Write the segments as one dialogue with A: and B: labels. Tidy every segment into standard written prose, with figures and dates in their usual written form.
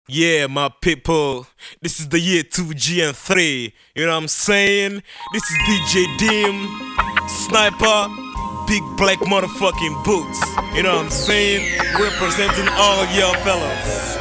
A: Yeah, my people, this is the year 2G and 3. You know what I'm saying? This is DJ Dim, Sniper, Big Black motherfucking Boots. You know what I'm saying? Representing all y'all fellas.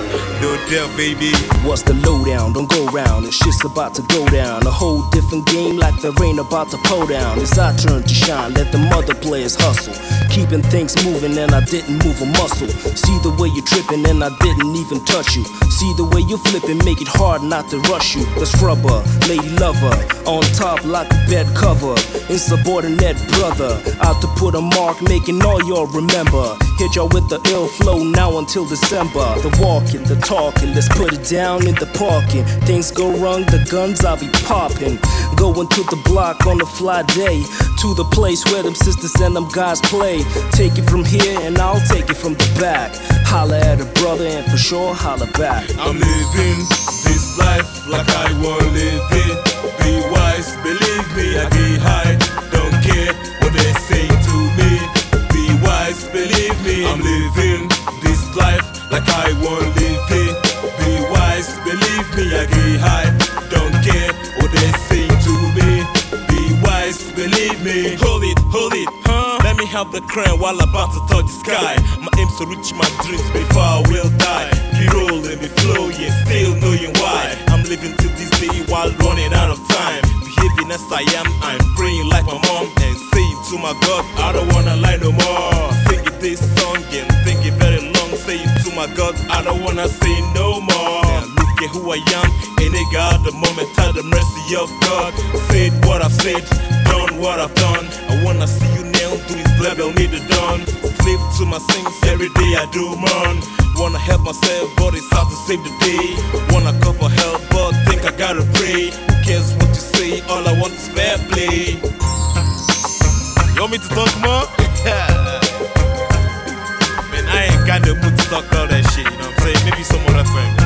A: No doubt, baby.
B: What's the lowdown? Don't go round, this shit's about to go down. A whole different game like the rain about to pour down. It's our turn to shine, let the mother players hustle. Keeping things moving and I didn't move a muscle. See the way you're tripping and I didn't even touch you. See the way you're flipping, make it hard not to rush you. The scrubber, lady lover, on top like a bed cover. Insubordinate brother, out to put a mark, making all y'all remember. Hit y'all with the ill flow now until December. The walking, the talking, let's put it down in the parking. Things go wrong, the guns I'll be popping. Going to the block on a fly day, to the place where them sisters and them guys play. Take it from here and I'll take it from the back. Holla at a brother and for sure holla back.
A: I'm living this life like I wanna live it. Be wise, believe me, I get high. Don't care what they say to me. Be wise, believe me. I'm living this life like I wanna live it. Be wise, believe me, I get high. Don't care what they say to me. Be wise, believe me. Hold it, huh? Let me have the crown while I'm about to touch the sky. My aim's to reach my dreams before I will die. Be rolling, be flowing, still knowing why. I'm living till this day while running out of time. Behaving as I am, I'm praying like my mom and saying to my God, I don't wanna lie no more. Singing this song and thinking very long, saying to my God, I don't wanna say no more. Look at who I am, a nigga at the moment, at the mercy of God. Said what I've said, done what I've done. I wanna see you nailed to his level, need it done. Slave to my sins, every day I do, man. Wanna help myself, but it's hard to save the day. Wanna call for help, but think I gotta pray. Who cares what you say, all I want is fair play. You want me to talk more? Man, I ain't got the mood to talk all that shit, you know what I'm saying? Maybe some other time.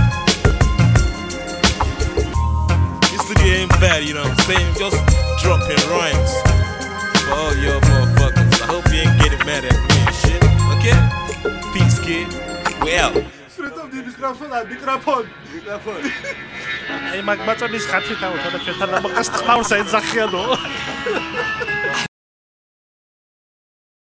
A: This studio ain't bad, you know what I'm saying? Just dropping rhymes for all your motherfuckers. I hope you ain't getting mad at me and shit, okay? Peace, kid. We out.
C: Ay magmaca mis khatita, wala ka na makastakaw sa inzakyan, no?